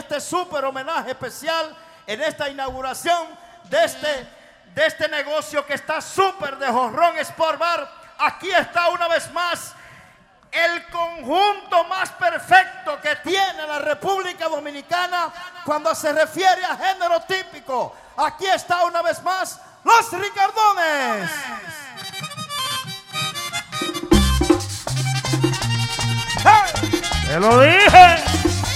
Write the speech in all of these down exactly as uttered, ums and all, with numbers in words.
este súper homenaje especial, en esta inauguración de este, de este negocio que está súper de Jorrón Sport Bar. Aquí está una vez más el conjunto más perfecto que tiene la República Dominicana cuando se refiere a género típico. Aquí está una vez más los Ricardones. ¡Hey! ¡Te lo dije!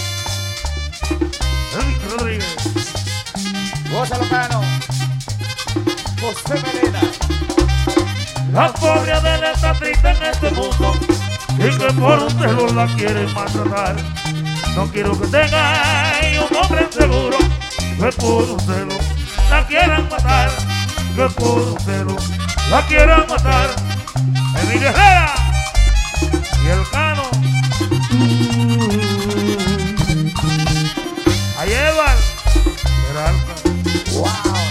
Enrique Rodríguez. Gózalo, Cano. José Melena. La pobre Adela está triste en este mundo y que por un celo la quieren maltratar. No quiero que tenga un hombre inseguro, que por un celo la quieran matar, que por un celo la quieran matar. Enrique Herrera y el Cano. Ahí Evan Peralta. Wow.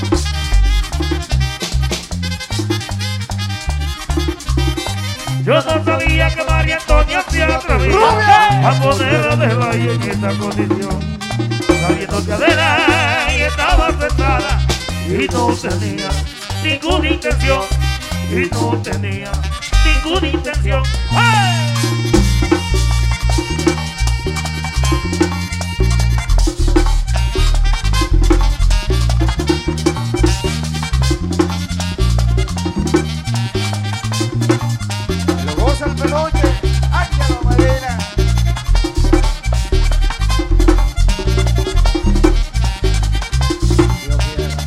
Yo no sabía que María Antonia se atrevía a poner a Adela y en esta condición, sabiendo que Adela estaba sentada y no tenía ninguna intención, y no tenía ninguna intención. ¡Hey! Goza el peluche, Ángelo Medina. Dios quiera.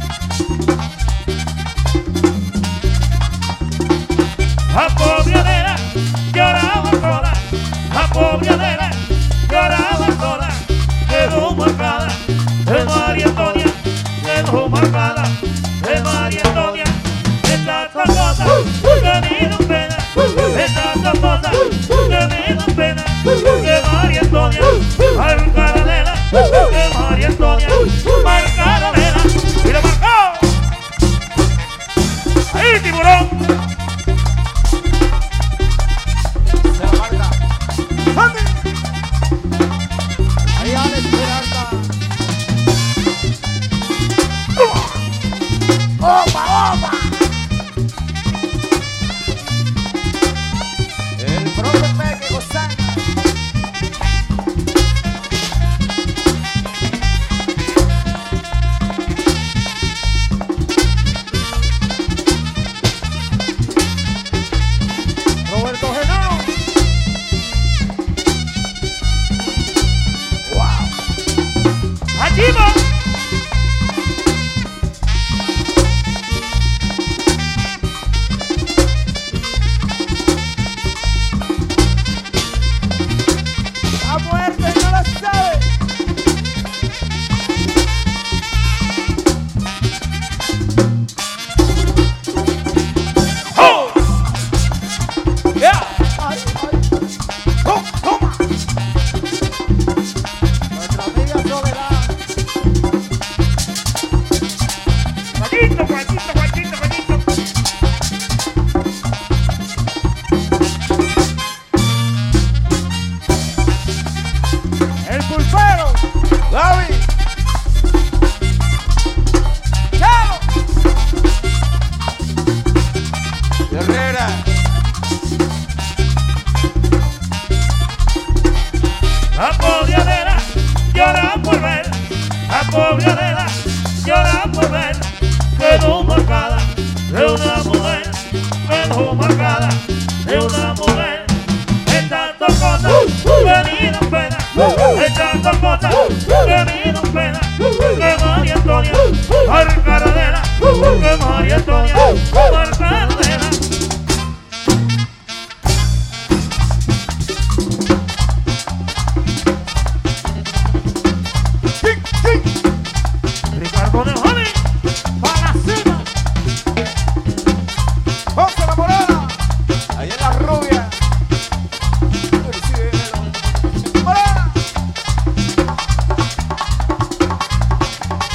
La pobre Adela lloraba sola, la pobre Adela lloraba sola, quedó marcada de María Antonia, quedó marcada de María Antonia. Estas son cosas que me dan pena, estas son cosas que me dan pena, que María Antonia marcara a Adela, que María Antonia marcara a Adela, y lo marcó. Ahí, tiburón. Se la marca. ¡Sandy! Ahí Alex Peralta. ¡Opa, opa! El profe Peque Gozana. Roberto Genao. Wow. Allí va. A muerte no la sabe. ¡Oh! Yeah. Ay, ay. Oh, toma. Nuestra amiga Soledad. Guayito, guayito, guayito, guayito. El pulpero. Gaby. Chao. Herrera. La pobre Adela llora por ver, la pobre Adela llora por ver, quedó marcada de una mujer, quedó marcada de una mujer. Estas dos cosas que me dan pena, estas dos cosas que me dan pena, que María Antonia marcara a Adela, que María Antonia marcara a Adela. Ricardo de Joven. Para cima. José la Morada. Ahí en la rubia. Morada.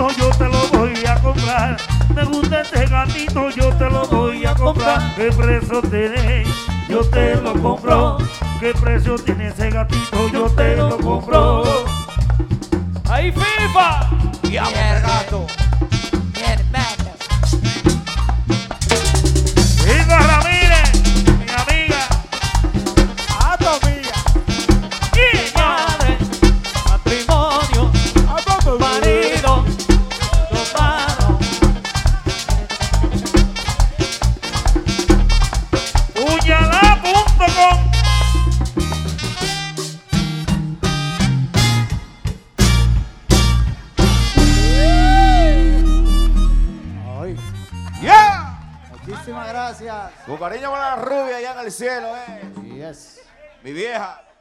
gatito, yo te lo voy a comprar. Me gusta este gatito, yo te lo voy a comprar. ¿Qué precio tiene? Yo te lo compro. ¿Qué precio tiene ese gatito? Yo te lo compro. Ahí FIFA. Y a el gato. Mi hermano. Hilda Ramírez, mi amiga. A tu amiga. Y Madre, matrimonio, A tu marido, hermano. Puñalá punto com. Ay. Yeah. Muchísimas gracias. Con cariño para la rubia allá en el cielo, eh. Yes. Mi vieja.